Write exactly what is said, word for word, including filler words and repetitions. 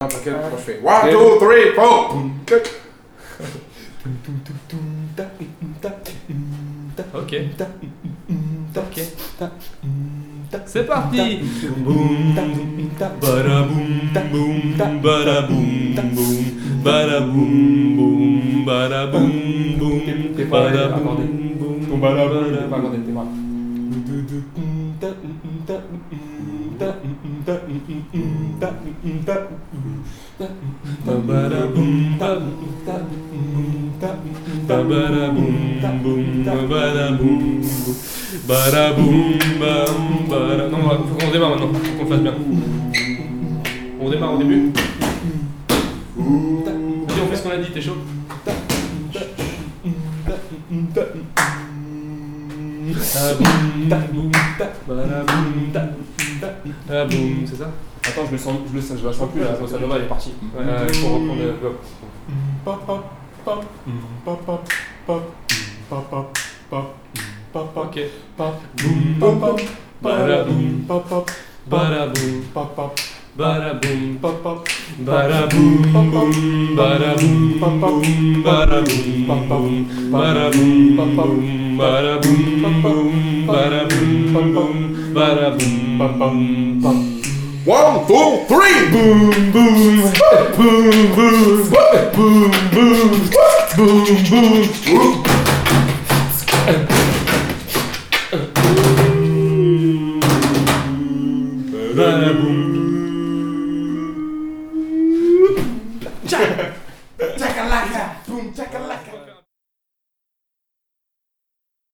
T'inquiète, moi je fais one, two, three, four. Ok. Ok. C'est parti. Boum, badaboum, boum, badaboum, boum, badaboum, boum, badaboum, boum, T'es pas badaboum, accordé. boum, Ton badaboum, badaboum. t'es pas accordé, t'es pas. Badaboum, badaboum, boum, badaboum, badaboum, bam, bada- Non, faut qu'on démarre maintenant, faut qu'on le fasse bien. On démarre au début. Vas-y, on fait ce qu'on a dit, t'es chaud? Badaboum, badaboum, badaboum, c'est ça? Attends, je le sens, je le sens, je la sens plus là, La bossa nova, elle est partie. Ouais, euh, il faut reprendre le bloc. Ok. Boum, badaboum, badaboum, badaboum, badaboum, boum, badaboum, boum, badaboum, boum, badaboum, boum, badaboum, boum, badaboum, boum, badaboum, bam. One, two, three. Boum, boum, boum, boum, boum, boum, boum, boum. Badaboum.